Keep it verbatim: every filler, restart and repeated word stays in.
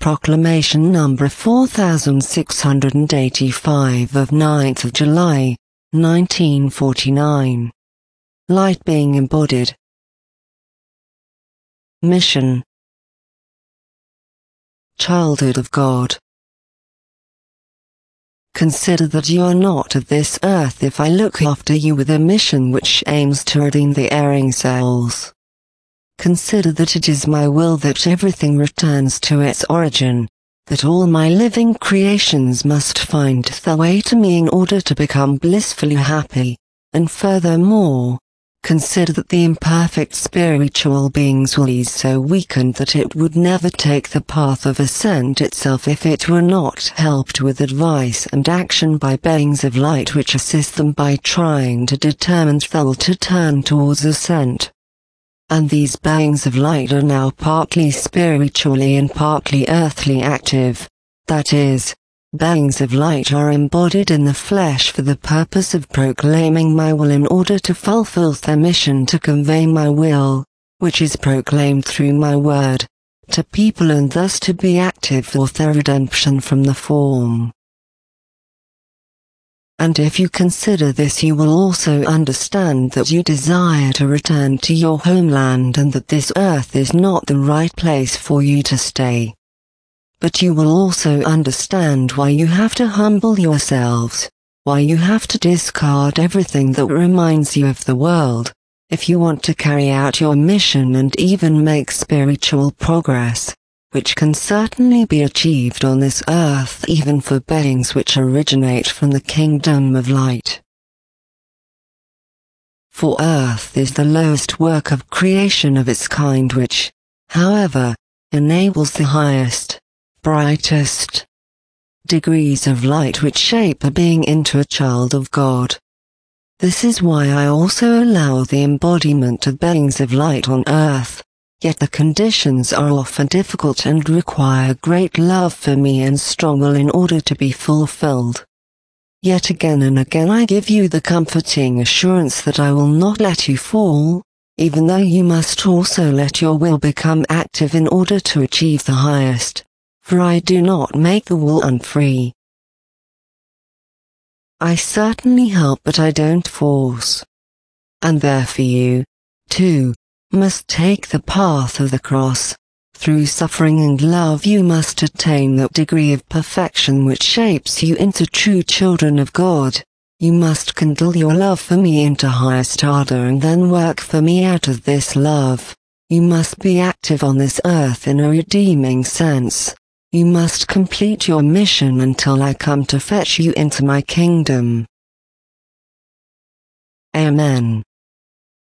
Proclamation number four thousand six hundred eighty-five of ninth of July, nineteen forty-nine. Light being embodied. Mission. Childhood of God. Consider that you are not of this earth if I look after you with a mission which aims to redeem the erring souls. Consider that it is my will that everything returns to its origin, that all my living creations must find their way to me in order to become blissfully happy, and furthermore, consider that the imperfect spiritual beings will be so weakened that it would never take the path of ascent itself if it were not helped with advice and action by beings of light which assist them by trying to determine their will to turn towards ascent. And these beings of light are now partly spiritually and partly earthly active, that is, beings of light are embodied in the flesh for the purpose of proclaiming my will in order to fulfill their mission to convey my will, which is proclaimed through my word, to people and thus to be active for their redemption from the form. And if you consider this, you will also understand that you desire to return to your homeland and that this earth is not the right place for you to stay. But you will also understand why you have to humble yourselves, why you have to discard everything that reminds you of the world, if you want to carry out your mission and even make spiritual progress, which can certainly be achieved on this earth even for beings which originate from the kingdom of light. For earth is the lowest work of creation of its kind which, however, enables the highest, brightest degrees of light which shape a being into a child of God. This is why I also allow the embodiment of beings of light on earth. Yet the conditions are often difficult and require great love for me and strong will in order to be fulfilled. Yet again and again I give you the comforting assurance that I will not let you fall, even though you must also let your will become active in order to achieve the highest, for I do not make the will unfree. I certainly help but I don't force. And therefore you, too, must take the path of the cross. Through suffering and love you must attain that degree of perfection which shapes you into true children of God. You must kindle your love for me into highest ardor and then work for me out of this love. You must be active on this earth in a redeeming sense. You must complete your mission until I come to fetch you into my kingdom. Amen.